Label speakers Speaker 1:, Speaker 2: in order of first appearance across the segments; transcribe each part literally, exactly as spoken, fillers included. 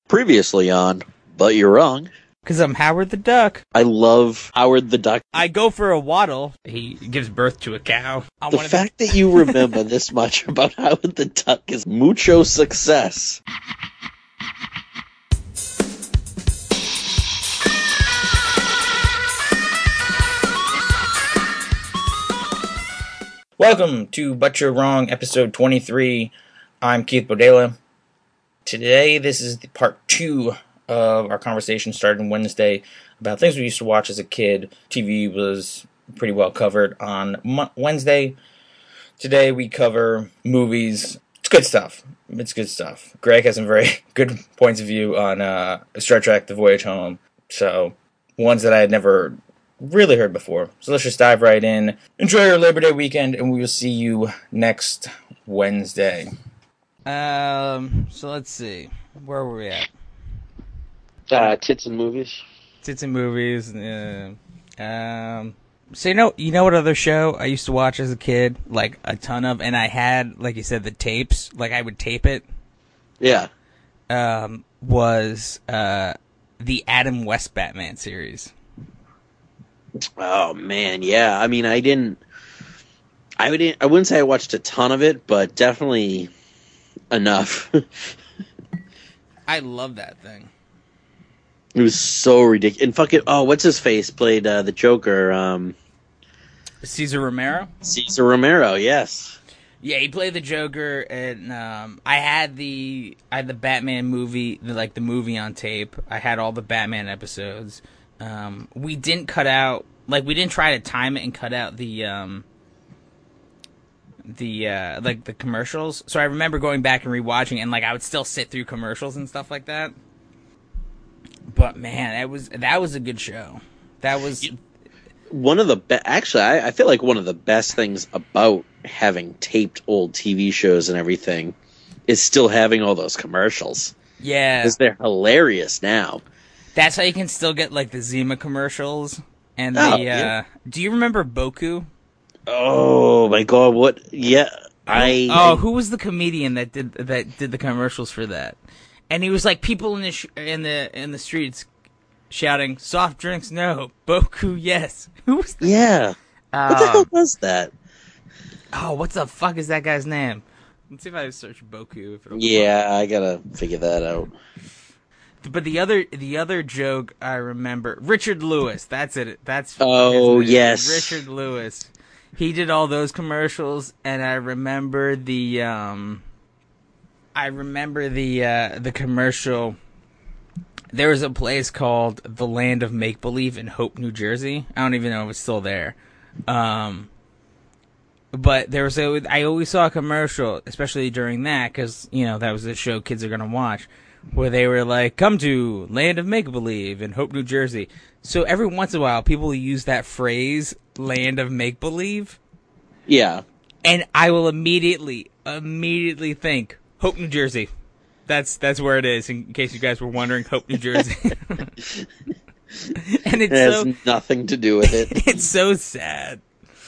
Speaker 1: Previously on, but you're wrong.
Speaker 2: Because I'm Howard the Duck.
Speaker 1: I love Howard the Duck.
Speaker 2: I go for a waddle. He gives birth to a cow. I
Speaker 1: The fact the... that you remember this much about Howard the Duck is mucho success.
Speaker 3: Welcome to But You're Wrong, episode twenty-three. I'm Keith Bodela. Today, this is the part two of our conversation starting Wednesday about things we used to watch as a kid. T V was pretty well covered on Mo- Wednesday. Today, we cover movies. It's good stuff. It's good stuff. Greg has some very good points of view on uh, Star Trek: The Voyage Home. So, ones that I had never really heard before. So let's just dive right in. Enjoy your Labor Day weekend, and we will see you next Wednesday.
Speaker 2: Um, so let's see. Where were we at?
Speaker 1: Uh, tits and movies.
Speaker 2: Tits and movies. Uh, um, so you know, you know what other show I used to watch as a kid? Like, a ton of, and I had, like you said, the tapes. Like, I would tape it.
Speaker 1: Yeah.
Speaker 2: Um, was, uh, the Adam West Batman series.
Speaker 1: Oh man, yeah. I mean, I didn't. I would. I wouldn't say I watched a ton of it, but definitely enough.
Speaker 2: I love that thing.
Speaker 1: It was so ridiculous. And fucking, oh, what's his face played uh, the Joker? Um,
Speaker 2: Cesar Romero.
Speaker 1: Cesar Romero, yes.
Speaker 2: Yeah, he played the Joker, and um, I had the I had the Batman movie, the, like the movie on tape. I had all the Batman episodes. Um, we didn't cut out, like, we didn't try to time it and cut out the, um, the, uh, like, the commercials. So I remember going back and rewatching, and, like, I would still sit through commercials and stuff like that. But, man, that was, that was a good show. That was...
Speaker 1: One of the be- actually, I, I feel like one of the best things about having taped old T V shows and everything is still having all those commercials.
Speaker 2: Yeah.
Speaker 1: Because they're hilarious now.
Speaker 2: That's how you can still get, like, the Zima commercials. And
Speaker 1: oh,
Speaker 2: the,
Speaker 1: yeah.
Speaker 2: uh... Do you remember Boku?
Speaker 1: Oh, my God, what... Yeah, I...
Speaker 2: Oh, who was the comedian that did that did the commercials for that? And he was, like, people in the sh- in the in the streets shouting, soft drinks, no. Boku, yes. Who was that?
Speaker 1: Yeah.
Speaker 2: Uh,
Speaker 1: what the hell was that?
Speaker 2: Oh, what the fuck is that guy's name? Let's see if I search Boku. If it'll
Speaker 1: yeah, I gotta figure that out.
Speaker 2: But the other the other joke I remember, Richard Lewis. That's it. That's
Speaker 1: oh yes,
Speaker 2: Richard Lewis. He did all those commercials, and I remember the um, I remember the uh, the commercial. There was a place called the Land of Make Believe in Hope, New Jersey. I don't even know if it's still there. Um, but there was a, I always saw a commercial, especially during that, because you know that was the show kids are gonna watch. Where they were like, come to Land of Make-Believe in Hope, New Jersey. So every once in a while, people use that phrase, Land of Make-Believe.
Speaker 1: Yeah.
Speaker 2: And I will immediately, immediately think, Hope, New Jersey. That's that's where it is, in case you guys were wondering, Hope, New Jersey. And it's
Speaker 1: it has
Speaker 2: so,
Speaker 1: nothing to do with it.
Speaker 2: It's so sad.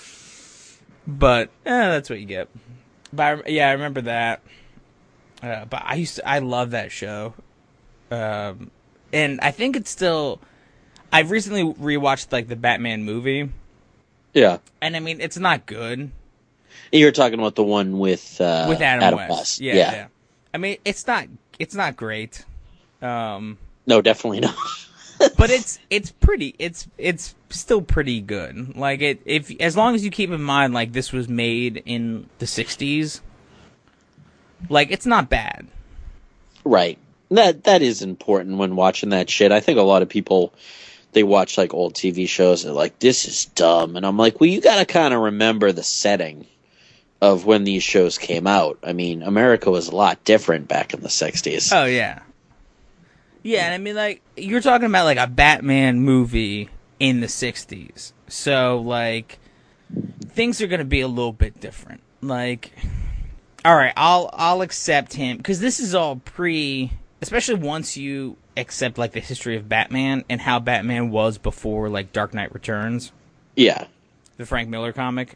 Speaker 2: But, eh, that's what you get. But, I, yeah, I remember that. Uh, but I used to, I love that show, um, and I think it's still. I've recently rewatched like the Batman movie.
Speaker 1: Yeah,
Speaker 2: and I mean it's not good.
Speaker 1: You're talking about the one with uh,
Speaker 2: with Adam,
Speaker 1: Adam
Speaker 2: West.
Speaker 1: West.
Speaker 2: Yeah,
Speaker 1: yeah,
Speaker 2: yeah. I mean it's not it's not great. Um,
Speaker 1: no, definitely not.
Speaker 2: But it's it's pretty. It's it's still pretty good. Like it if as long as you keep in mind like this was made in the sixties. Like, it's not bad.
Speaker 1: Right. That that is important when watching that shit. I think a lot of people, they watch, like, old T V shows and they're like, this is dumb. And I'm like, well, you gotta kind of remember the setting of when these shows came out. I mean, America was a lot different back in the sixties.
Speaker 2: Oh, yeah. Yeah, and I mean, like, you're talking about, like, a Batman movie in the sixties. So, like, things are gonna be a little bit different. Like... All right, I'll I'll accept him because this is all pre, especially once you accept like the history of Batman and how Batman was before like Dark Knight Returns.
Speaker 1: Yeah,
Speaker 2: the Frank Miller comic.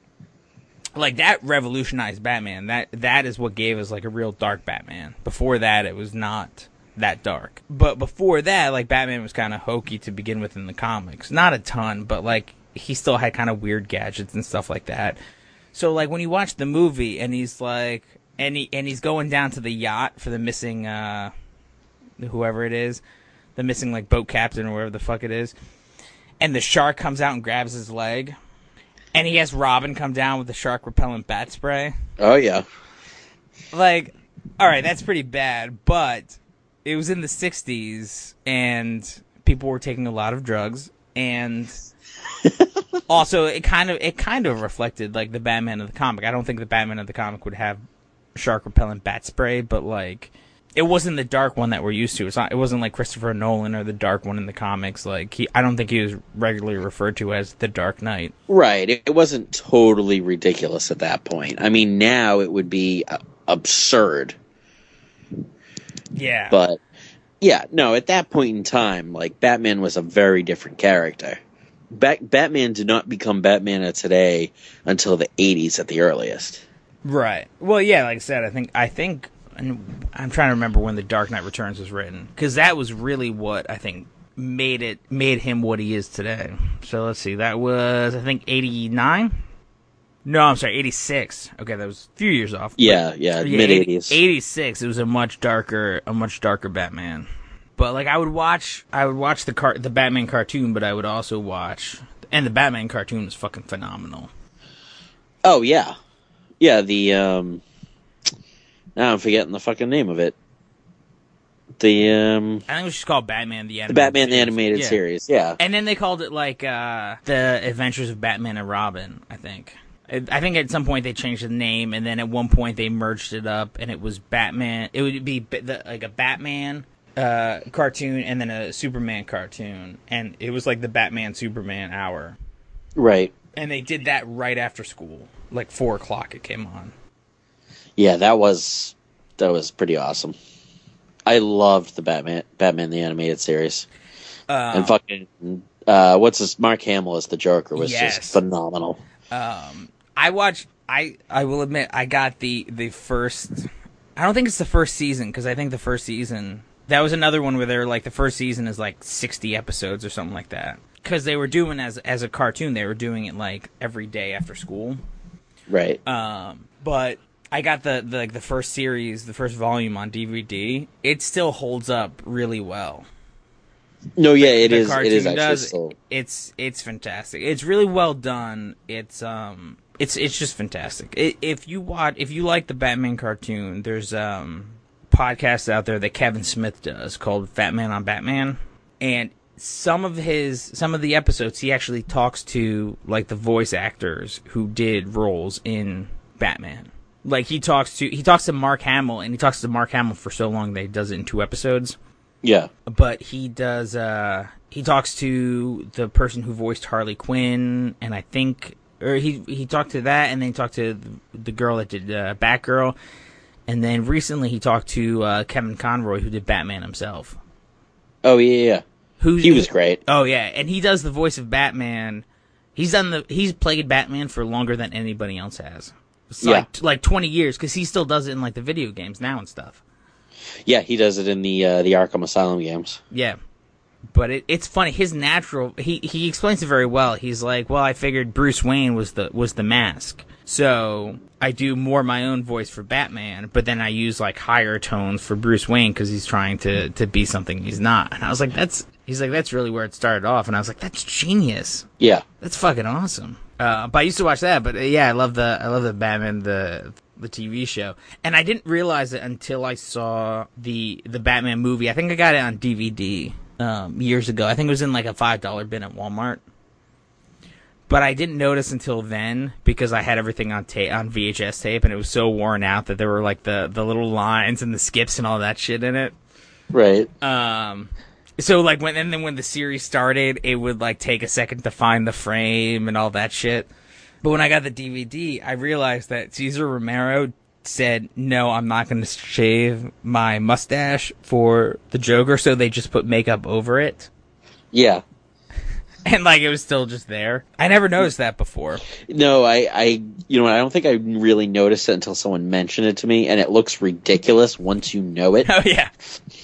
Speaker 2: Like that revolutionized Batman. That that is what gave us like a real dark Batman. Before that, it was not that dark. But before that, like, Batman was kind of hokey to begin with in the comics. Not a ton, but, like, he still had kind of weird gadgets and stuff like that. So, like, when you watch the movie and he's, like, and he and he's going down to the yacht for the missing, uh, whoever it is, the missing, like, boat captain or whatever the fuck it is, and the shark comes out and grabs his leg, and he has Robin come down with the shark repellent bat spray.
Speaker 1: Oh, yeah.
Speaker 2: Like, all right, that's pretty bad, but it was in the sixties, and people were taking a lot of drugs, and also it kind of it kind of reflected, like, the Batman of the comic. I don't think the Batman of the comic would have shark repellent bat spray, but, like, it wasn't the dark one that we're used to. It's not. It wasn't like Christopher Nolan or the dark one in the comics. Like, he, I don't think he was regularly referred to as the Dark Knight.
Speaker 1: Right. It, it wasn't totally ridiculous at that point. I mean, now it would be uh, absurd.
Speaker 2: Yeah.
Speaker 1: But, yeah, no, at that point in time, like, Batman was a very different character. Bat- Batman did not become Batman of today until the eighties at the earliest.
Speaker 2: Right. Well, yeah, like I said, I think, I think, and I'm trying to remember when The Dark Knight Returns was written, because that was really what I think made it, made him what he is today. So let's see, that was, I think, eighty-nine? No, I'm sorry, eighty-six. Okay, that was a few years off.
Speaker 1: Yeah, yeah,
Speaker 2: yeah
Speaker 1: mid-eighties.
Speaker 2: eighty-six, it was a much darker, a much darker Batman. But, like, I would watch, I would watch the car, the Batman cartoon, but I would also watch, and the Batman cartoon was fucking phenomenal.
Speaker 1: Oh, yeah. Yeah, the, um... now I'm forgetting the fucking name of it. The, um...
Speaker 2: I think it was just called Batman the Animated
Speaker 1: The Batman
Speaker 2: series.
Speaker 1: the Animated
Speaker 2: yeah.
Speaker 1: Series, yeah.
Speaker 2: And then they called it, like, uh, The Adventures of Batman and Robin, I think. I think at some point they changed the name, and then at one point they merged it up, and it was Batman. It would be the, like a Batman uh, cartoon and then a Superman cartoon, and it was like the Batman Superman hour.
Speaker 1: Right.
Speaker 2: And they did that right after school, like four o'clock. It came on.
Speaker 1: Yeah, that was that was pretty awesome. I loved the Batman Batman the Animated Series,
Speaker 2: Um,
Speaker 1: and fucking uh, what's this? Mark Hamill as the Joker was
Speaker 2: Yes.
Speaker 1: just phenomenal.
Speaker 2: Um, I watched. I I will admit I got the the first. I don't think it's the first season, because I think the first season, that was another one where they're like, the first season is like sixty episodes or something like that. Because they were doing as as a cartoon, they were doing it like every day after school.
Speaker 1: Right.
Speaker 2: Um, but I got the, the like the first series, the first volume on D V D. It still holds up really well.
Speaker 1: No, yeah, it
Speaker 2: The
Speaker 1: is. It
Speaker 2: cartoon
Speaker 1: is actually
Speaker 2: does.
Speaker 1: still.
Speaker 2: It's it's fantastic. It's really well done. It's um it's it's just fantastic. It, if you watch, if you like the Batman cartoon, there's um podcasts out there that Kevin Smith does called Fat Man on Batman, and some of his some of the episodes he actually talks to like the voice actors who did roles in Batman. Like he talks to he talks to Mark Hamill, and he talks to Mark Hamill for so long that he does it in two episodes.
Speaker 1: Yeah.
Speaker 2: But he does, uh, he talks to the person who voiced Harley Quinn, and I think, or he, he talked to that, and then he talked to the, the girl that did, uh, Batgirl, and then recently he talked to, uh, Kevin Conroy, who did Batman himself.
Speaker 1: Oh, yeah, yeah.
Speaker 2: Who's,
Speaker 1: He was great.
Speaker 2: Oh, yeah, and he does the voice of Batman. He's done the, he's played Batman for longer than anybody else has. It's
Speaker 1: Yeah.
Speaker 2: like, like twenty years, because he still does it in, like, the video games now and stuff.
Speaker 1: Yeah, he does it in the uh, the Arkham Asylum games.
Speaker 2: Yeah. But it, it's funny. His natural, he, he explains it very well. He's like, well, I figured Bruce Wayne was the was the mask, so I do more my own voice for Batman, but then I use like higher tones for Bruce Wayne because he's trying to, to be something he's not. And I was like, that's he's like, that's really where it started off. And I was like, that's genius.
Speaker 1: Yeah.
Speaker 2: That's fucking awesome. Uh, but I used to watch that. But uh, yeah, I love the I love the Batman the the T V show, and I didn't realize it until I saw the the Batman movie. I think I got it on D V D um, years ago. I think it was in like a five dollar bin at Walmart. But I didn't notice until then because I had everything on tape, on V H S tape, and it was so worn out that there were like the, the little lines and the skips and all that shit in it.
Speaker 1: Right.
Speaker 2: Um, so like when and then when the series started, it would like take a second to find the frame and all that shit. But when I got the D V D, I realized that Cesar Romero said, "No, I'm not going to shave my mustache for the Joker," so they just put makeup over it.
Speaker 1: Yeah.
Speaker 2: And, like, it was still just there. I never noticed that before.
Speaker 1: No, I, I, you know, I don't think I really noticed it until someone mentioned it to me, and it looks ridiculous once you know it.
Speaker 2: Oh, yeah.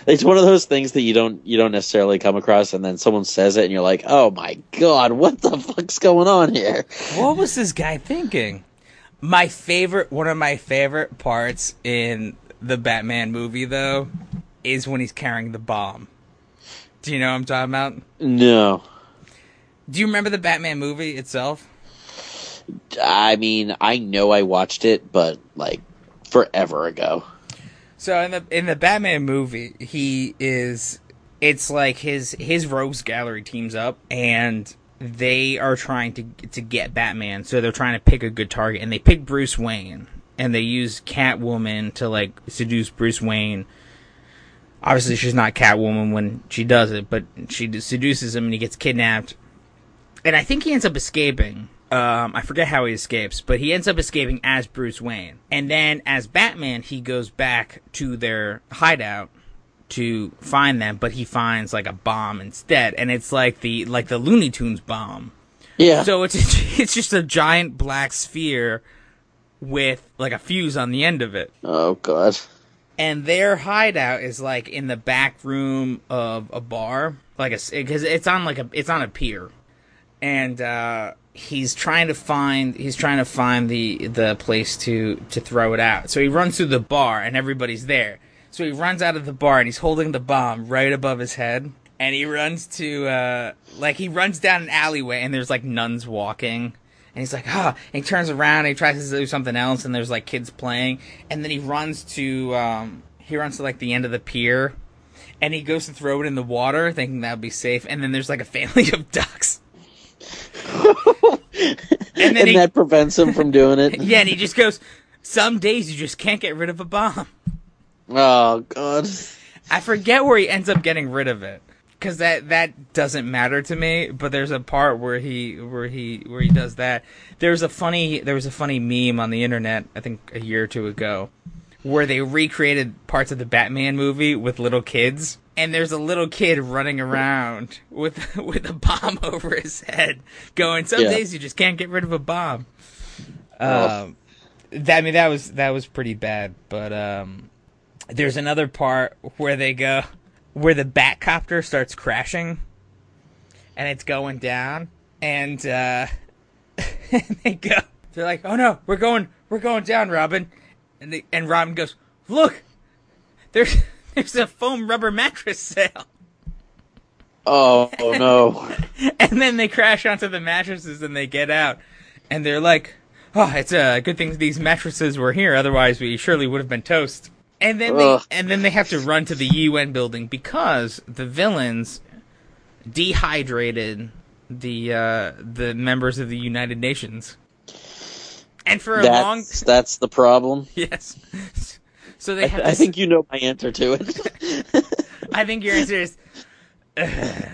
Speaker 1: It's one of those things that you don't you don't necessarily come across, and then someone says it, and you're like, "Oh my god, what the fuck's going on here?"
Speaker 2: What was this guy thinking? My favorite, one of my favorite parts in the Batman movie, though, is when he's carrying the bomb. Do you know what I'm talking about?
Speaker 1: No.
Speaker 2: Do you remember the Batman movie itself?
Speaker 1: I mean, I know I watched it, but like forever ago.
Speaker 2: So in the in the Batman movie, he is it's like his his rogues gallery teams up and they are trying to to get Batman. So they're trying to pick a good target and they pick Bruce Wayne and they use Catwoman to like seduce Bruce Wayne. Obviously she's not Catwoman when she does it, but she seduces him and he gets kidnapped. And I think he ends up escaping. Um, I forget how he escapes, but he ends up escaping as Bruce Wayne. And then as Batman, he goes back to their hideout to find them, but he finds like a bomb instead. And it's like the like the Looney Tunes bomb.
Speaker 1: Yeah.
Speaker 2: So it's it's just a giant black sphere with like a fuse on the end of it.
Speaker 1: Oh god.
Speaker 2: And their hideout is like in the back room of a bar, like a because it's on like a it's on a pier. And uh he's trying to find he's trying to find the the place to to throw it out. So he runs through the bar and everybody's there. So he runs out of the bar and he's holding the bomb right above his head. And he runs to uh like he runs down an alleyway and there's like nuns walking. And he's like, ah, and he turns around and he tries to do something else and there's like kids playing. And then he runs to um he runs to like the end of the pier and he goes to throw it in the water thinking that would be safe. And then there's like a family of ducks.
Speaker 1: and,
Speaker 2: and
Speaker 1: he, that prevents him from doing it.
Speaker 2: Yeah, and he just goes, some days you just can't get rid of a bomb.
Speaker 1: Oh, God.
Speaker 2: I forget where he ends up getting rid of it. Because that, that doesn't matter to me, but there's a part where he where he where he does that. There's a funny there was a funny meme on the internet, I think a year or two ago, where they recreated parts of the Batman movie with little kids. And there's a little kid running around with with a bomb over his head, going, "Some
Speaker 1: yeah.
Speaker 2: days you just can't get rid of a bomb." Oh. Um, that, I mean, that was that was pretty bad. But um, there's another part where they go, where the Batcopter starts crashing, and it's going down, and uh, and they go, they're like, "Oh no, we're going, we're going down, Robin," and they, and Robin goes, "Look, there's." There's a foam rubber mattress sale.
Speaker 1: Oh, oh no.
Speaker 2: And then they crash onto the mattresses and they get out. And they're like, oh, it's a good thing these mattresses were here. Otherwise, we surely would have been toast. And then they, and then they have to run to the U N building because the villains dehydrated the uh, the members of the United Nations. And for a
Speaker 1: that's,
Speaker 2: long...
Speaker 1: That's the problem?
Speaker 2: Yes. So they have
Speaker 1: I, I think you know my answer to it.
Speaker 2: I think your answer is uh,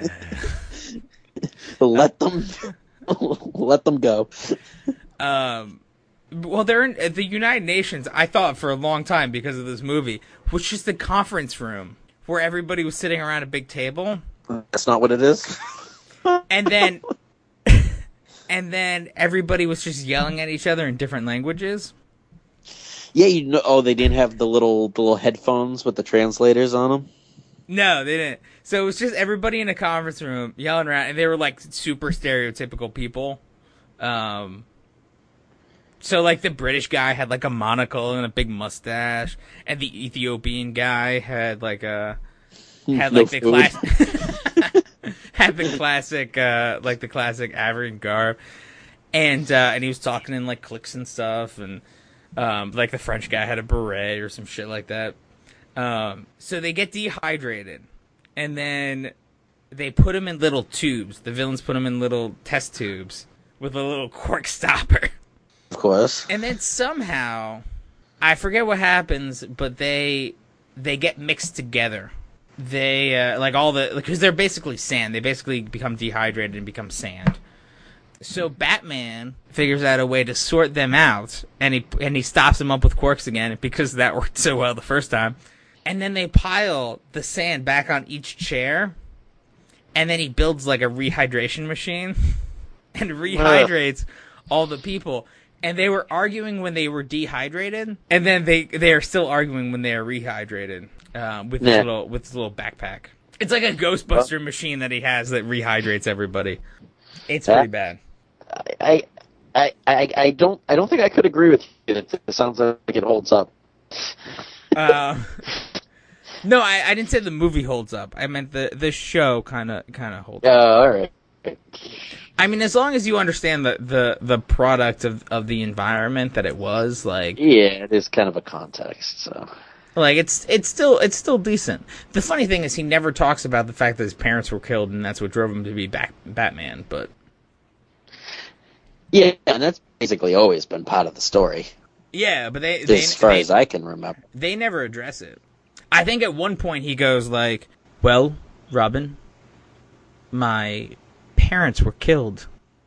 Speaker 1: let them let them go.
Speaker 2: Um, well, they're in the United Nations. I thought for a long time because of this movie, was just the conference room where everybody was sitting around a big table.
Speaker 1: That's not what it is.
Speaker 2: And then, and then everybody was just yelling at each other in different languages.
Speaker 1: Yeah, you know. Oh, they didn't have the little the little headphones with the translators on them.
Speaker 2: No, they didn't. So it was just everybody in a conference room yelling around, and they were like super stereotypical people. Um, so like the British guy had like a monocle and a big mustache, and the Ethiopian guy had like a had like no the class had the classic uh, like the classic African garb, and uh, and he was talking in like clicks and stuff, and. Um, like the French guy had a beret or some shit like that. Um, so they get dehydrated, and then they put them in little tubes. The villains put them in little test tubes with a little cork stopper.
Speaker 1: Of course.
Speaker 2: And then somehow, I forget what happens, but they they get mixed together. They uh, like all the because they're basically sand. They basically become dehydrated and become sand. So Batman figures out a way to sort them out, and he and he stops them up with corks again because that worked so well the first time. And then they pile the sand back on each chair, and then he builds like a rehydration machine and rehydrates all the people. And they were arguing when they were dehydrated, and then they they are still arguing when they are rehydrated. uh, with
Speaker 1: Nah.
Speaker 2: his little with his little backpack. It's like a Ghostbuster machine that he has that rehydrates everybody. It's pretty bad.
Speaker 1: I, I, I, I don't, I don't think I could agree with you. It, it sounds like it holds up.
Speaker 2: Uh, no, I, I didn't say the movie holds up. I meant the the show kind of kind of holds
Speaker 1: Yeah,
Speaker 2: up.
Speaker 1: all right.
Speaker 2: I mean, as long as you understand the, the, the product of, of the environment that it was, like
Speaker 1: Yeah, it is kind of a context. So
Speaker 2: like it's it's still it's still decent. The funny thing is, he never talks about the fact that his parents were killed, and that's what drove him to be back, Batman. But
Speaker 1: yeah, and that's basically always been part of the story,
Speaker 2: yeah, but they, they
Speaker 1: as far
Speaker 2: they,
Speaker 1: as I can remember.
Speaker 2: they never address it. I think at one point he goes like, "Well, Robin, my parents were killed.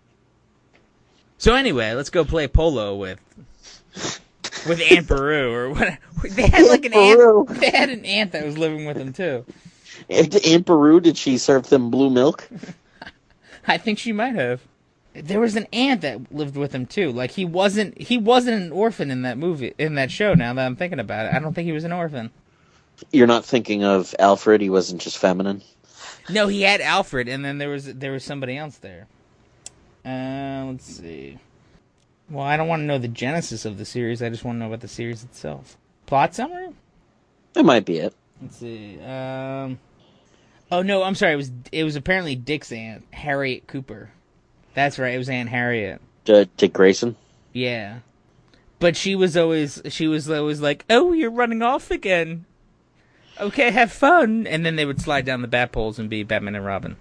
Speaker 2: So anyway, let's go play polo with with Aunt Beru or what? They had like an
Speaker 1: Aunt
Speaker 2: aunt. They had an aunt that was living with them too.
Speaker 1: Aunt, Aunt Beru, did she serve them blue milk?
Speaker 2: I think she might have. There was an aunt that lived with him too. Like he wasn't he wasn't an orphan in that movie in that show. Now that I'm thinking about it, I don't think he was an orphan.
Speaker 1: You're not thinking of Alfred. He wasn't just feminine.
Speaker 2: No, he had Alfred, and then there was there was somebody else there. Uh, let's see. Well, I don't want to know the genesis of the series. I just want to know about the series itself. Plot summary?
Speaker 1: That might be it.
Speaker 2: Let's see. Um. Oh no, I'm sorry. It was it was apparently Dick's aunt, Harriet Cooper. That's right. It was Aunt Harriet.
Speaker 1: Uh, Dick Grayson.
Speaker 2: Yeah, but she was always she was always like, "Oh, you're running off again. Okay, have fun." And then they would slide down the bat poles and be Batman and Robin.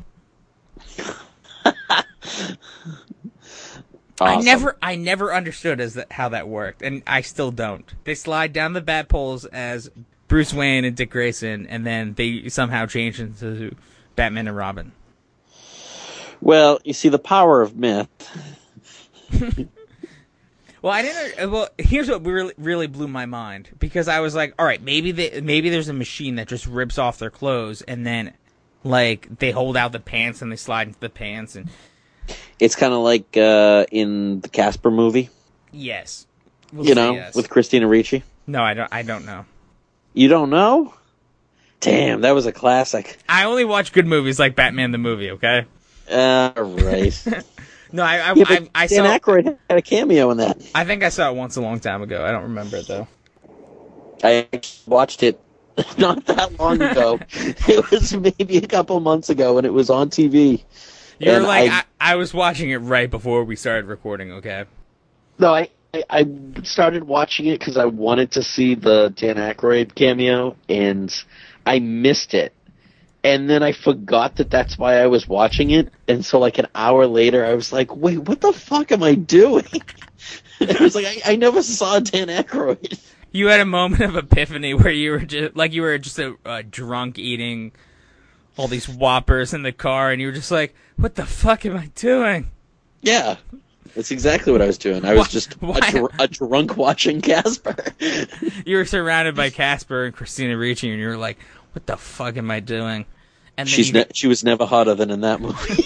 Speaker 1: Awesome.
Speaker 2: I never, I never understood as that, how that worked, and I still don't. They slide down the bat poles as Bruce Wayne and Dick Grayson, and then they somehow change into Batman and Robin.
Speaker 1: Well, you see, the power of myth.
Speaker 2: Well, I didn't. Well, here's what really, really blew my mind, because I was like, all right, maybe they, maybe there's a machine that just rips off their clothes, and then like they hold out the pants and they slide into the pants, and
Speaker 1: It's kind of like uh, in the Casper movie,
Speaker 2: yes, we'll
Speaker 1: you
Speaker 2: say
Speaker 1: know,
Speaker 2: yes.
Speaker 1: with Christina Ricci.
Speaker 2: No, I don't. I don't know.
Speaker 1: You don't know? Damn, that was a classic.
Speaker 2: I only watch good movies like Batman the movie. Okay.
Speaker 1: Uh, right.
Speaker 2: No, I I,
Speaker 1: Yeah, but
Speaker 2: I, I
Speaker 1: Dan
Speaker 2: saw.
Speaker 1: Aykroyd had a cameo in that.
Speaker 2: I think I saw it once a long time ago. I don't remember it though.
Speaker 1: I watched it not that long ago. It was maybe a couple months ago when it was on T V.
Speaker 2: You're
Speaker 1: And
Speaker 2: like
Speaker 1: I-
Speaker 2: I, I was watching it right before we started recording. Okay.
Speaker 1: No, I, I, I started watching it because I wanted to see the Dan Aykroyd cameo, and I missed it. And then I forgot that that's why I was watching it, and so like an hour later, I was like, wait, what the fuck am I doing? I was like, I, I never saw Dan Aykroyd.
Speaker 2: You had a moment of epiphany where you were just like you were just a, a drunk eating all these Whoppers in the car, and you were just like, "What the fuck am I doing?"
Speaker 1: Yeah, that's exactly what I was doing. I was
Speaker 2: Why-
Speaker 1: just
Speaker 2: why-
Speaker 1: a, dr- a drunk watching Casper.
Speaker 2: You were surrounded by Casper and Christina Ricci, and you were like, "What the fuck am I doing?" And then
Speaker 1: She's
Speaker 2: you,
Speaker 1: ne- she was never hotter than in that movie.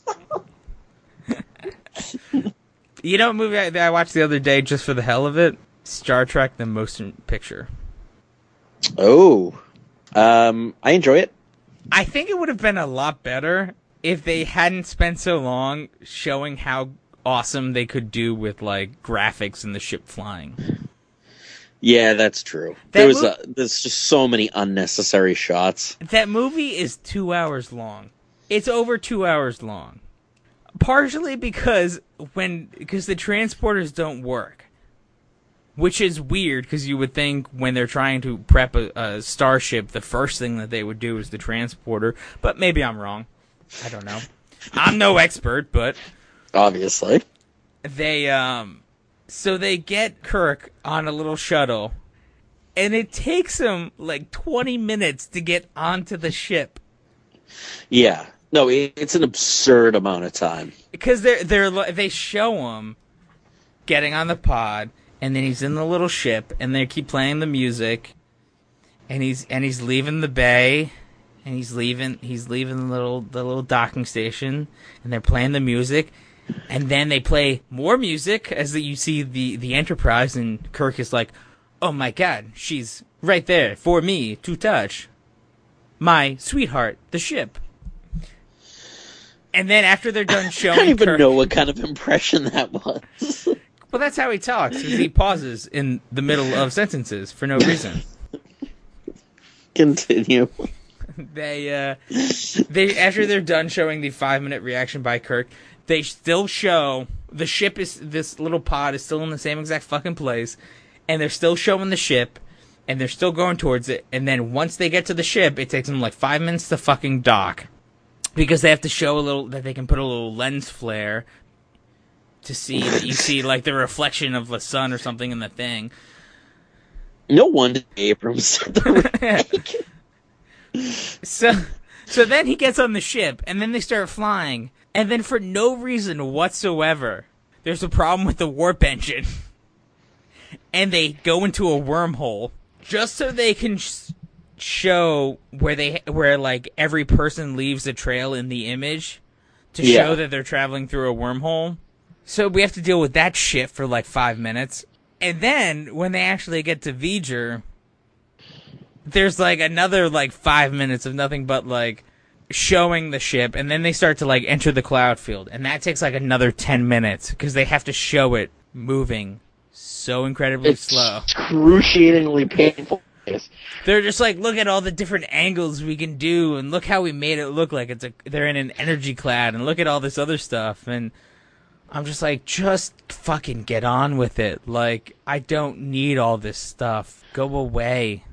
Speaker 2: you know, what movie I, that I watched the other day just for the hell of it? Star Trek: The Motion Picture.
Speaker 1: Oh, um, I enjoy it.
Speaker 2: I think it would have been a lot better if they hadn't spent so long showing how awesome they could do with like graphics and the ship flying.
Speaker 1: Yeah, that's true.
Speaker 2: That
Speaker 1: there was
Speaker 2: mo-
Speaker 1: a, there's just so many unnecessary shots.
Speaker 2: That movie is two hours long. It's over two hours long. Partially because when because the transporters don't work, which is weird because you would think when they're trying to prep a, a starship, the first thing that they would do is the transporter. But maybe I'm wrong. I don't know. I'm no expert, but
Speaker 1: Obviously,
Speaker 2: they um so they get Kirk on a little shuttle, and it takes him like twenty minutes to get onto the ship.
Speaker 1: yeah. No, it, it's an absurd amount of time.
Speaker 2: Because they're they're they show him getting on the pod, and then he's in the little ship, and they keep playing the music, and he's and he's leaving the bay, and he's leaving he's leaving the little the little docking station, and they're playing the music, and then they play more music as you see the the Enterprise, and Kirk is like, "Oh my God, she's right there for me to touch. My sweetheart, the ship. And then after they're done showing,
Speaker 1: I don't even
Speaker 2: Kirk,
Speaker 1: know what kind of impression that was.
Speaker 2: well, that's how he talks. He pauses in the middle of sentences for no reason.
Speaker 1: Continue.
Speaker 2: They, uh, they after they're done showing the five minute reaction by Kirk, they still show the ship is this little pod is still in the same exact fucking place, and they're still showing the ship, and they're still going towards it. And then once they get to the ship, it takes them like five minutes to fucking dock. Because they have to show a little, that they can put a little lens flare to see that you see, like, the reflection of the sun or something in the thing.
Speaker 1: No wonder Abrams said the remake.
Speaker 2: So, so then he gets on the ship, and then they start flying. And then for no reason whatsoever, there's a problem with the warp engine. And they go into a wormhole just so they can sh- show where they where like every person leaves a trail in the image to
Speaker 1: Yeah.
Speaker 2: show that they're traveling through a wormhole. So we have to deal with that shit for like five minutes. And then when they actually get to V'ger, there's like another like five minutes of nothing but like showing the ship, and then they start to like enter the cloud field, and that takes like another ten minutes because they have to show it moving so incredibly
Speaker 1: It's
Speaker 2: slow.
Speaker 1: excruciatingly painful.
Speaker 2: They're just like, look at all the different angles we can do, and look how we made it look like it's a they're in an energy cloud, and look at all this other stuff. And I'm just like, just fucking get on with it. Like, I don't need all this stuff. Go away.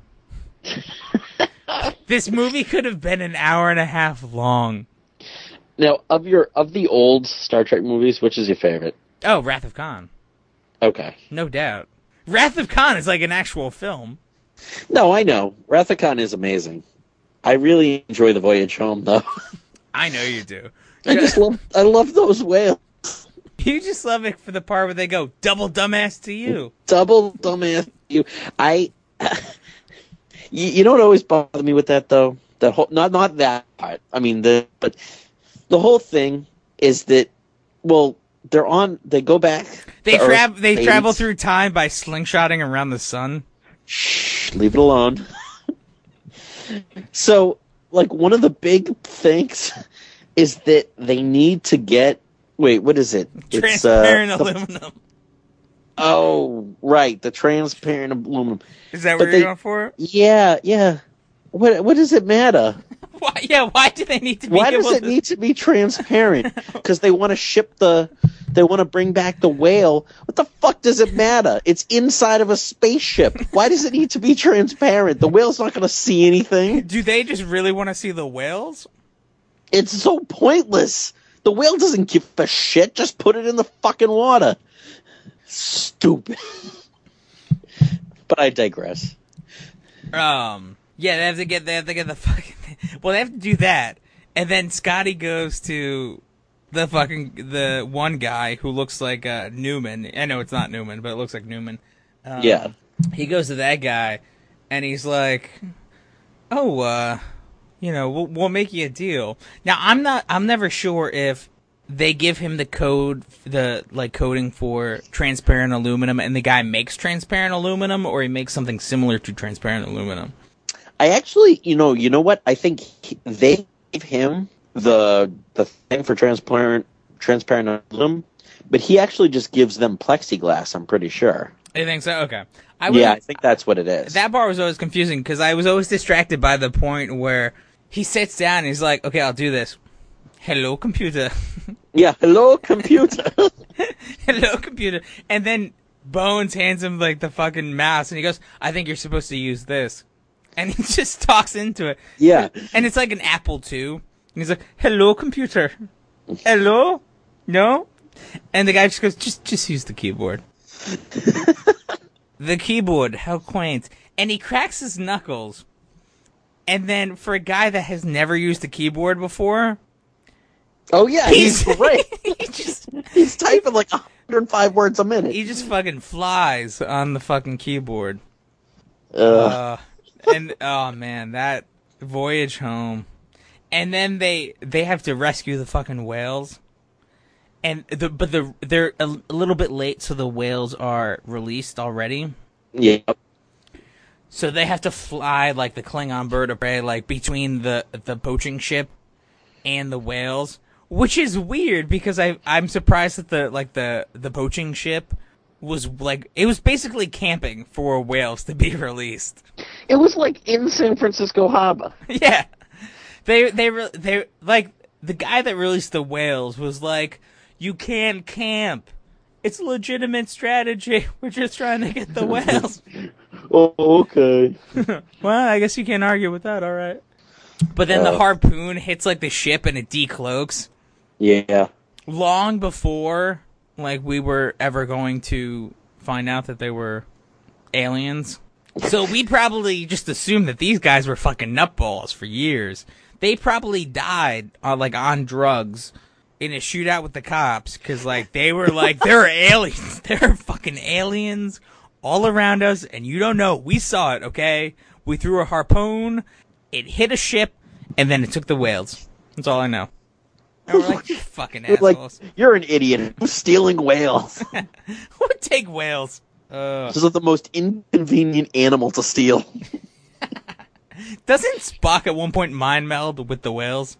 Speaker 2: This movie could have been an hour and a half long.
Speaker 1: Now, of your of the old Star Trek movies, which is your favorite?
Speaker 2: Oh, Wrath of Khan.
Speaker 1: Okay.
Speaker 2: No doubt. Wrath of Khan is like an actual film.
Speaker 1: No, I know. Wrath of Khan is amazing. I really enjoy the voyage home, though.
Speaker 2: I know you do.
Speaker 1: I just love I love those whales.
Speaker 2: You just love it for the part where they go, double dumbass to you.
Speaker 1: Double dumbass you. I. you, you know what always bothered me with that though? The whole not not that part. I mean the but the whole thing is that well they're on they go back.
Speaker 2: They
Speaker 1: to
Speaker 2: tra-
Speaker 1: Earth,
Speaker 2: they
Speaker 1: they-
Speaker 2: travel through time by slingshotting around the sun.
Speaker 1: Shh, leave it alone. So, like, one of the big things is that they need to get. Wait, what is it?
Speaker 2: Transparent
Speaker 1: It's, uh, the-
Speaker 2: aluminum.
Speaker 1: oh, right, the transparent aluminum.
Speaker 2: Is that
Speaker 1: but
Speaker 2: what
Speaker 1: they-
Speaker 2: you're going for?
Speaker 1: Yeah, yeah. What what does it matter?
Speaker 2: Why, yeah, why do they need to be
Speaker 1: Why
Speaker 2: able
Speaker 1: does it
Speaker 2: to...
Speaker 1: need to be transparent? Because they want to ship the. They want to bring back the whale. What the fuck does it matter? It's inside of a spaceship. Why does it need to be transparent? The whale's not going to see anything.
Speaker 2: Do they just really want to see the whales?
Speaker 1: It's so pointless. The whale doesn't give a shit. Just put it in the fucking water. Stupid. But I digress.
Speaker 2: Um, yeah, they have to get, they have to get the fucking, well, they have to do that. And then Scotty goes to the fucking, the one guy who looks like, uh, Newman. I know it's not Newman, but it looks like Newman. Um,
Speaker 1: Yeah.
Speaker 2: He goes to that guy, and he's like, oh, uh, you know, we'll, we'll make you a deal. Now, I'm not, I'm never sure if they give him the code, the, like, coding for transparent aluminum, and the guy makes transparent aluminum, or he makes something similar to transparent aluminum.
Speaker 1: I actually, you know, you know what? I think he, they gave him the the thing for transparent transparent aluminum, but he actually just gives them plexiglass. I'm pretty sure.
Speaker 2: You think so? Okay. I
Speaker 1: Yeah, I think that's what it is.
Speaker 2: That part was always confusing, because I was always distracted by the point where he sits down and he's like, okay, I'll do this. Hello, computer.
Speaker 1: Yeah, hello, computer.
Speaker 2: Hello, computer. And then Bones hands him, like, the fucking mouse, and he goes, I think you're supposed to use this. And he just talks into it.
Speaker 1: Yeah.
Speaker 2: And it's like an Apple two. And he's like, hello, computer. Hello? No? And the guy just goes, just, just use the keyboard. The keyboard, how quaint. And he cracks his knuckles. And then, for a guy that has never used a keyboard before,
Speaker 1: Oh yeah, he's,
Speaker 2: He's-
Speaker 1: great.
Speaker 2: he just
Speaker 1: He's typing like one hundred five words a minute.
Speaker 2: he just fucking flies on the fucking keyboard.
Speaker 1: Ugh.
Speaker 2: Uh, and oh man, that voyage home. And then they they have to rescue the fucking whales. And the but the they're a, a little bit late, so the whales are released already.
Speaker 1: yeah.
Speaker 2: So they have to fly like the Klingon bird of prey, like between the the poaching ship and the whales, which is weird because I I'm surprised that the like the the poaching ship was like it was basically camping for whales to be released.
Speaker 1: It was like in San Francisco Harbor.
Speaker 2: Yeah, they they re- they like the guy that released the whales was like, you can't camp. It's a legitimate strategy. We're just trying to get the whales.
Speaker 1: Oh, okay.
Speaker 2: Well, I guess you can't argue with that, all right. But then uh, the harpoon hits, like, the ship and it decloaks.
Speaker 1: Yeah.
Speaker 2: Long before, like, we were ever going to find out that they were aliens. So we'd probably just assume that these guys were fucking nutballs for years. They probably died, uh, like, on drugs in a shootout with the cops, because, like, they were like, there are aliens. There are fucking aliens all around us, and you don't know. We saw it, okay? We threw a harpoon, it hit a ship, and then it took the whales. That's all I know. And we're like, you fucking assholes.
Speaker 1: Like, you're an idiot. Who's stealing whales?
Speaker 2: Who would take whales? Uh,
Speaker 1: this is the most inconvenient animal to steal.
Speaker 2: Doesn't Spock at one point mind meld with the whales?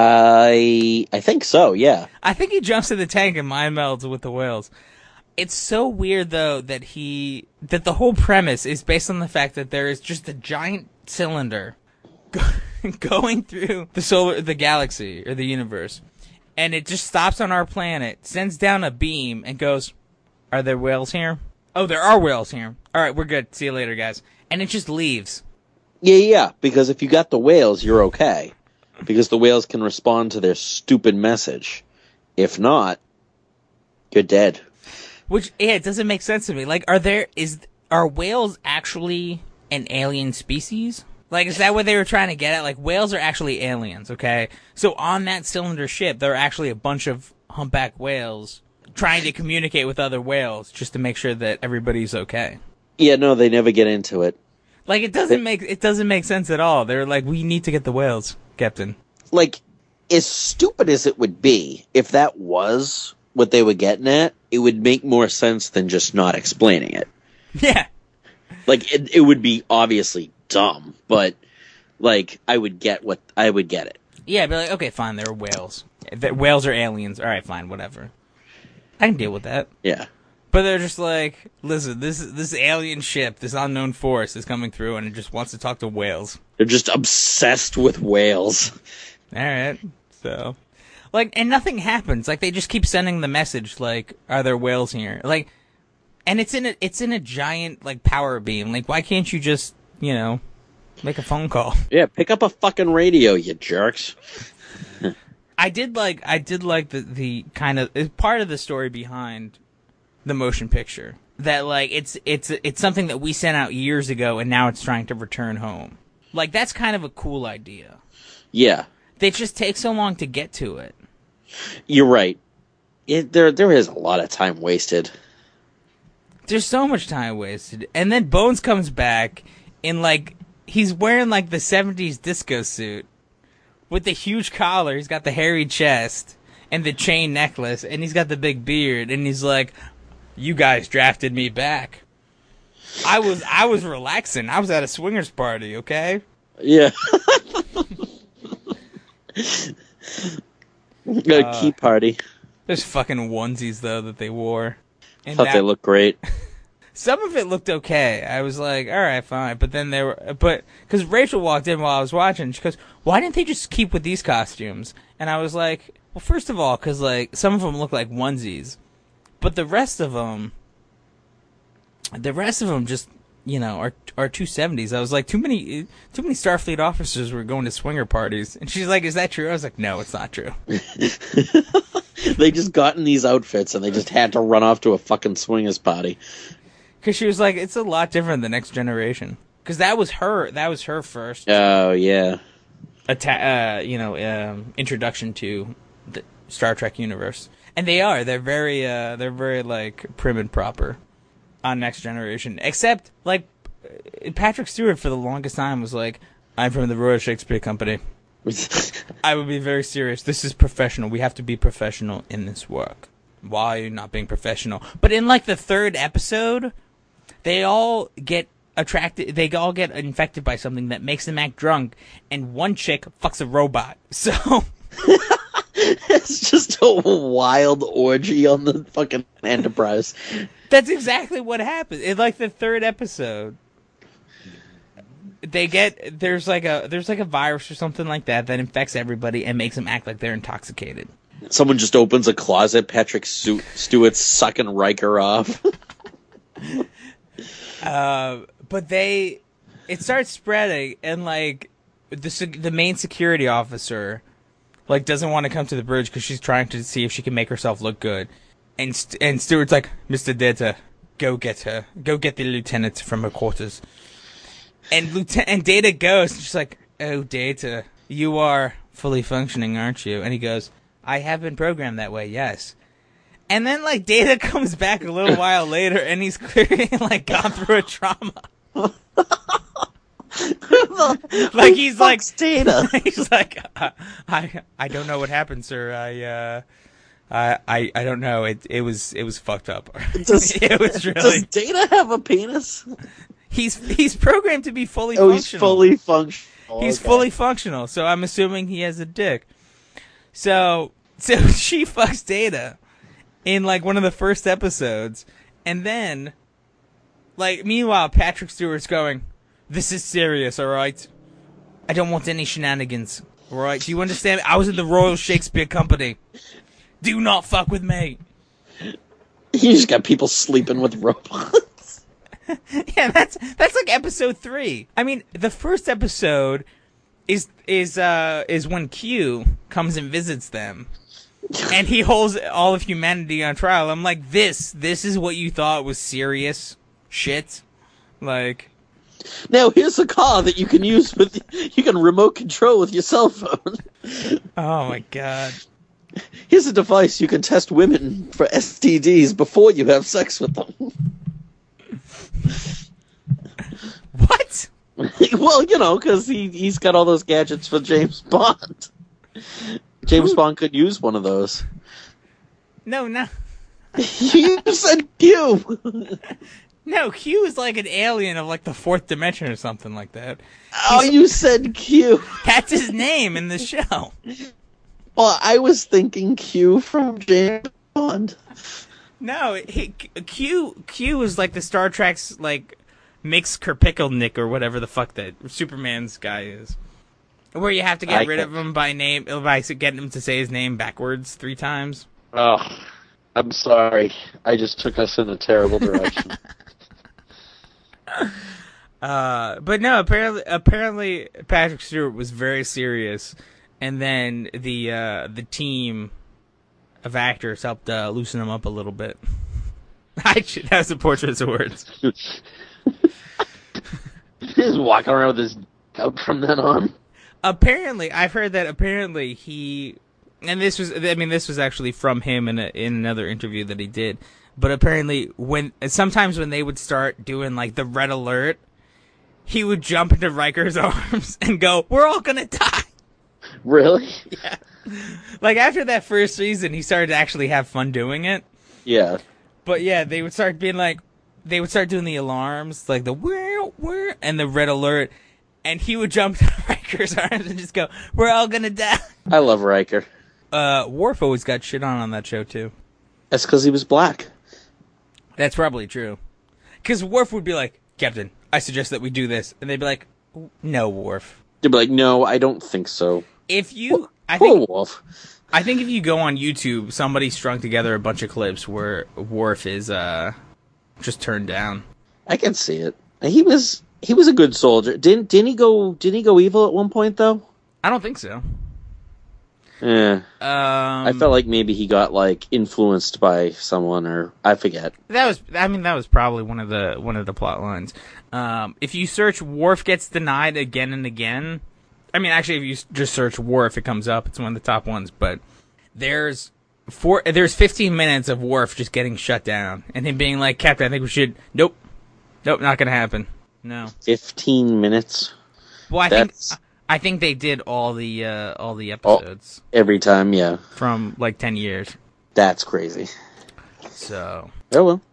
Speaker 1: I I think so, yeah.
Speaker 2: I think he jumps in the tank and mind melds with the whales. It's so weird, though, that he that the whole premise is based on the fact that there is just a giant cylinder go, going through the solar, the galaxy or the universe, and it just stops on our planet, sends down a beam, and goes, "Are there whales here? Oh, there are whales here. All right, we're good. See you later, guys." And it just leaves.
Speaker 1: Yeah, yeah. Because if you got the whales, you're okay. Because the whales can respond to their stupid message. If not, you're dead.
Speaker 2: Which, yeah, it doesn't make sense to me. Like, are there, is, are whales actually an alien species? Like, is that what they were trying to get at? Like, whales are actually aliens, okay? So on that cylinder ship, there are actually a bunch of humpback whales trying to communicate with other whales just to make sure that everybody's okay.
Speaker 1: Yeah, no, they never get into it.
Speaker 2: Like, it doesn't make, it doesn't make sense at all. They're like, we need to get the whales, Captain.
Speaker 1: Like, as stupid as it would be, if that was what they were getting at, it would make more sense than just not explaining it.
Speaker 2: Yeah.
Speaker 1: Like, it, it would be obviously dumb, but, like, I would get what, I would get it.
Speaker 2: Yeah, I'd be like, okay, fine, they're whales. The whales are aliens. All right, fine, whatever. I can deal with that.
Speaker 1: Yeah.
Speaker 2: But they're just like, listen, this this alien ship, this unknown force is coming through, and it just wants to talk to whales.
Speaker 1: They're just obsessed with whales.
Speaker 2: All right, so, like, and nothing happens. Like, they just keep sending the message, like, are there whales here? Like, and it's in a it's in a giant like power beam. Like, why can't you just, you know, make a phone call?
Speaker 1: Yeah, pick up a fucking radio, you jerks.
Speaker 2: I did like I did like the the kind of part of the story behind the motion picture, that like it's it's it's something that we sent out years ago and now it's trying to return home. Like, that's kind of a cool idea.
Speaker 1: Yeah.
Speaker 2: They just take so long to get to it.
Speaker 1: You're right. It, there there is a lot of time wasted.
Speaker 2: There's so much time wasted. And then Bones comes back in, like, he's wearing like the seventies disco suit with the huge collar. He's got the hairy chest and the chain necklace, and he's got the big beard, and he's like, you guys drafted me back. I was I was relaxing. I was at a swingers party, okay?
Speaker 1: Yeah. A
Speaker 2: uh,
Speaker 1: key party.
Speaker 2: There's fucking onesies, though, that they wore.
Speaker 1: And thought that, they looked great.
Speaker 2: Some of it looked okay. I was like, all right, fine. But then they were, but, because Rachel walked in while I was watching. She goes, why didn't they just keep with these costumes? And I was like, well, first of all, because, like, some of them look like onesies. But the rest of them, the rest of them just, you know, are are two seventies. I was like, too many, too many Starfleet officers were going to swinger parties. And she's like, is that true? I was like, no, it's not true.
Speaker 1: They just got in these outfits and they just had to run off to a fucking swingers party.
Speaker 2: Because she was like, it's a lot different than Next Generation. Because that was her, that was her first.
Speaker 1: Oh, yeah.
Speaker 2: Atta- uh, you know, um, introduction to the Star Trek universe. And they are. They're very, uh, they're very, like, prim and proper on Next Generation. Except, like, Patrick Stewart for the longest time was like, I'm from the Royal Shakespeare Company. I would be very serious. This is professional. We have to be professional in this work. Why are you not being professional? But in, like, the third episode, they all get attracted. They all get infected by something that makes them act drunk, and one chick fucks a robot. So
Speaker 1: it's just a wild orgy on the fucking Enterprise.
Speaker 2: That's exactly what happens. In like the third episode, they get there's like a there's like a virus or something like that that infects everybody and makes them act like they're intoxicated.
Speaker 1: Someone just opens a closet. Patrick Stu- Stewart's sucking Riker off.
Speaker 2: uh, but they, it starts spreading, and like the the main security officer, like doesn't want to come to the bridge because she's trying to see if she can make herself look good, and St- and Stewart's like, Mister Data, go get her, go get the lieutenant from her quarters, and lieutenant and Data goes, and she's like, oh Data, you are fully functioning, aren't you? And he goes, I have been programmed that way, yes. And then, like, Data comes back a little while later, and he's clearly, like, gone through a trauma. Like, he's like,
Speaker 1: Data.
Speaker 2: He's like, uh, I, I don't know what happened, sir. I, uh, I, I, I don't know. It, it was, it was fucked up.
Speaker 1: Does,
Speaker 2: it was really.
Speaker 1: Does Data have a penis?
Speaker 2: He's, he's programmed to be fully
Speaker 1: oh,
Speaker 2: functional.
Speaker 1: he's fully functional.
Speaker 2: He's
Speaker 1: okay.
Speaker 2: fully functional, so I'm assuming he has a dick. So, so she fucks Data in, like, one of the first episodes, and then, like, meanwhile, Patrick Stewart's going, this is serious, alright? I don't want any shenanigans, alright? Do you understand? I was in the Royal Shakespeare Company. Do not fuck with me.
Speaker 1: You just got people sleeping with robots.
Speaker 2: Yeah, that's, that's like episode three. I mean, the first episode is, is, uh, is when Q comes and visits them. And he holds all of humanity on trial. I'm like, this, this is what you thought was serious shit? Like...
Speaker 1: Now here's a car that you can use with, you can remote control with your cell phone.
Speaker 2: Oh my god.
Speaker 1: Here's a device you can test women for S T Ds before you have sex with them.
Speaker 2: What?
Speaker 1: Well, you know, because he, he's got all those gadgets for James Bond. James Bond could use one of those.
Speaker 2: No, no.
Speaker 1: You said Q.
Speaker 2: No, Q is like an alien of like the fourth dimension or something like that.
Speaker 1: Oh,
Speaker 2: He's,
Speaker 1: you said Q.
Speaker 2: That's his name in the show.
Speaker 1: Well, I was thinking Q from James Bond.
Speaker 2: No, he, Q Q is like the Star Trek's like Mix Kerpicklenik or whatever the fuck that Superman's guy is. Where you have to get
Speaker 1: I
Speaker 2: rid
Speaker 1: can't.
Speaker 2: of him by name, by getting him to say his name backwards three times.
Speaker 1: Oh, I'm sorry. I just took us in a terrible direction.
Speaker 2: Uh, but no, apparently, apparently Patrick Stewart was very serious, and then the uh, the team of actors helped uh, loosen him up a little bit. I should, that was a portrait of words.
Speaker 1: He's walking around with his out from then on.
Speaker 2: Apparently, I've heard that apparently he, and this was, I mean, this was actually from him in a, in another interview that he did. But apparently, when sometimes when they would start doing like the red alert, he would jump into Riker's arms and go, "We're all gonna die."
Speaker 1: Really?
Speaker 2: Yeah. Like after that first season, he started to actually have fun doing it.
Speaker 1: Yeah.
Speaker 2: But yeah, they would start being like, they would start doing the alarms, like the where where and the red alert, and he would jump to Riker's arms and just go, "We're all gonna die."
Speaker 1: I love Riker.
Speaker 2: Uh, Worf always got shit on on that show too.
Speaker 1: That's because he was black.
Speaker 2: That's probably true. Because Worf would be like, "Captain, I suggest that we do this," and they'd be like, "No, Worf."
Speaker 1: They'd be like, "No, I don't think so."
Speaker 2: If you, I
Speaker 1: Poor
Speaker 2: think,
Speaker 1: Wolf.
Speaker 2: I think if you go on YouTube, somebody strung together a bunch of clips where Worf is uh just turned down.
Speaker 1: I can see it. He was he was a good soldier. Didn't didn't he go didn't he go evil at one point though?
Speaker 2: I don't think so.
Speaker 1: Yeah.
Speaker 2: Um,
Speaker 1: I felt like maybe he got like influenced by someone, or I forget.
Speaker 2: that was, I mean, that was probably one of the one of the plot lines. Um, if you search Worf gets denied again and again, I mean, actually, if you just search Worf, it comes up. It's one of the top ones. But there's four, there's fifteen minutes of Worf just getting shut down, and him being like, "Captain, I think we should." Nope, nope, not gonna happen. No.
Speaker 1: Fifteen minutes.
Speaker 2: Well, I
Speaker 1: That's...
Speaker 2: think I think they did all the uh, all the episodes
Speaker 1: oh, every time. Yeah,
Speaker 2: from like ten years.
Speaker 1: that's crazy.
Speaker 2: So.
Speaker 1: Oh well.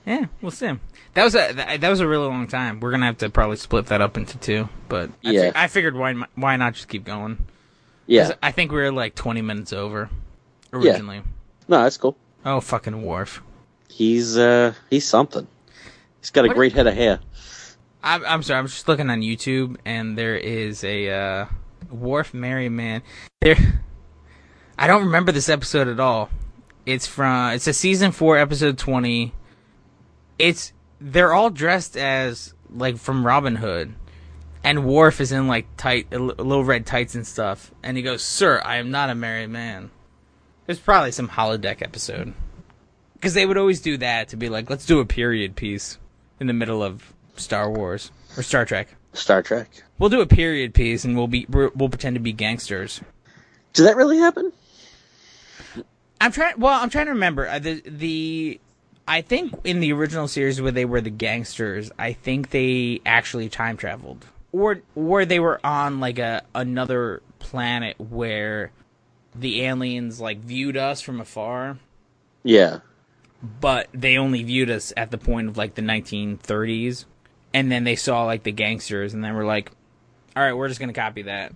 Speaker 2: Yeah, we'll see. That was a that was a really long time. We're gonna have to probably split that up into two. But I,
Speaker 1: Yeah.
Speaker 2: fi- I figured why why not just keep going? 'Cause
Speaker 1: Yeah.
Speaker 2: I think we were like twenty minutes over originally.
Speaker 1: No, that's cool.
Speaker 2: Oh, fucking Worf.
Speaker 1: He's uh he's something. He's got a
Speaker 2: What-
Speaker 1: great head of hair.
Speaker 2: I'm, I'm sorry. I'm just looking on YouTube, and there is a uh, Worf Merry Man. There, I don't remember this episode at all. It's from. It's a season four, episode twenty. It's they're all dressed as like from Robin Hood, and Worf is in like tight, little red tights and stuff. And he goes, "Sir, I am not a married man." It's probably some holodeck episode, because they would always do that to be like, "Let's do a period piece in the middle of Star Wars or Star Trek."
Speaker 1: Star Trek.
Speaker 2: We'll do a period piece, and we'll be we'll pretend to be gangsters.
Speaker 1: Did that really happen?
Speaker 2: I'm trying. Well, I'm trying to remember uh, the the. I think in the original series where they were the gangsters, I think they actually time traveled, or or they were on like a another planet where the aliens like viewed us from afar,
Speaker 1: Yeah.
Speaker 2: but they only viewed us at the point of like the nineteen thirties, and then they saw like the gangsters, and then we're like, all right, we're just gonna copy that.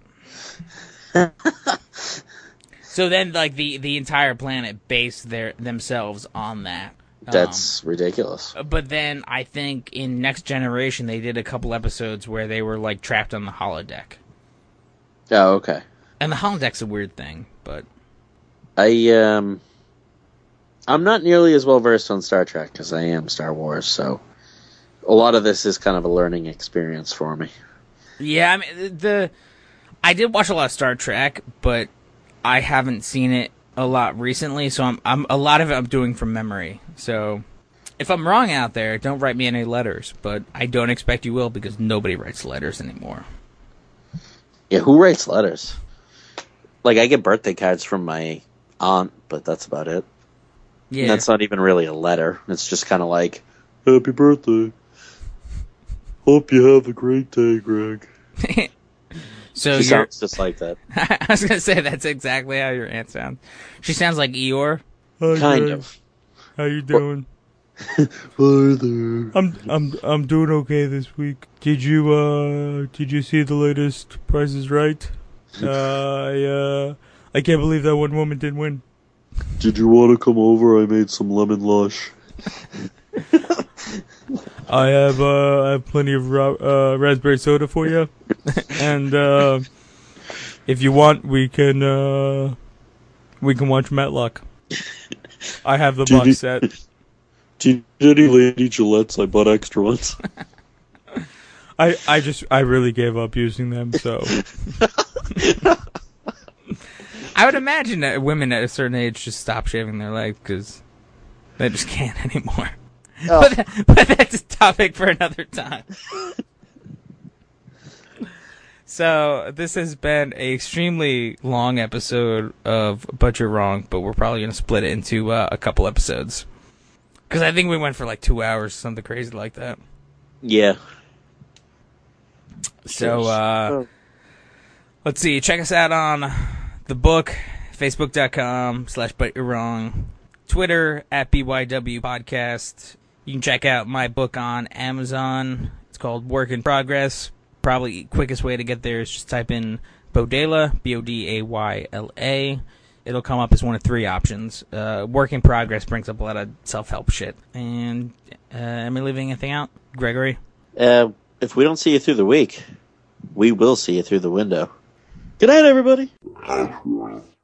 Speaker 2: So then, like the, the entire planet based their themselves on that.
Speaker 1: That's um, ridiculous.
Speaker 2: But then I think in Next Generation they did a couple episodes where they were like trapped on the holodeck.
Speaker 1: Oh, okay.
Speaker 2: And the holodeck's a weird thing, but
Speaker 1: I um, I'm not nearly as well versed on Star Trek as I am Star Wars, so a lot of this is kind of a learning experience for me.
Speaker 2: Yeah, I mean the I did watch a lot of Star Trek, but I haven't seen it a lot recently, so I'm I'm a lot of it I'm doing from memory. So if I'm wrong out there, don't write me any letters, but I don't expect you will because nobody writes letters anymore.
Speaker 1: Yeah, who writes letters? Like I get birthday cards from my aunt, but that's about it.
Speaker 2: Yeah.
Speaker 1: And that's not even really a letter. It's just kind of like, happy birthday. Hope you have a great day, Greg.
Speaker 2: So
Speaker 1: she
Speaker 2: you're,
Speaker 1: sounds just like that.
Speaker 2: I was gonna say that's exactly how your aunt sounds. She sounds like Eeyore.
Speaker 4: Hi,
Speaker 1: Kind
Speaker 4: Greg.
Speaker 1: of.
Speaker 4: How you doing?
Speaker 1: Hi there.
Speaker 4: I'm I'm I'm doing okay this week. Did you uh did you see the latest Price is Right? Uh, I uh I can't believe that one woman didn't win.
Speaker 1: Did you want to come over? I made some lemon lush.
Speaker 4: I have uh I have plenty of ra- uh, raspberry soda for you, and uh, if you want, we can uh we can watch Matlock. I have the
Speaker 1: Do you
Speaker 4: box
Speaker 1: need-
Speaker 4: set.
Speaker 1: Do you need any Lady Gillettes? I bought extra ones.
Speaker 4: I I just I really gave up using them, so.
Speaker 2: I would imagine that women at a certain age just stop shaving their legs because they just can't anymore.
Speaker 1: Oh.
Speaker 2: But, that, but that's a topic for another time. So this has been an extremely long episode of But You're Wrong, but we're probably going to split it into uh, a couple episodes. Because I think we went for like two hours, something crazy like that.
Speaker 1: Yeah.
Speaker 2: So, uh, let's see. Check us out on the book, facebook.com slash but you're wrong. Twitter at B Y W podcast. You can check out my book on Amazon. It's called Work in Progress. Probably quickest way to get there is just type in Bodayla, B O D A Y L A. It'll come up as one of three options. Uh, Work in Progress brings up a lot of self-help shit. And, uh, am I leaving anything out? Gregory?
Speaker 1: Uh, if we don't see you through the week, we will see you through the window. Good night, everybody.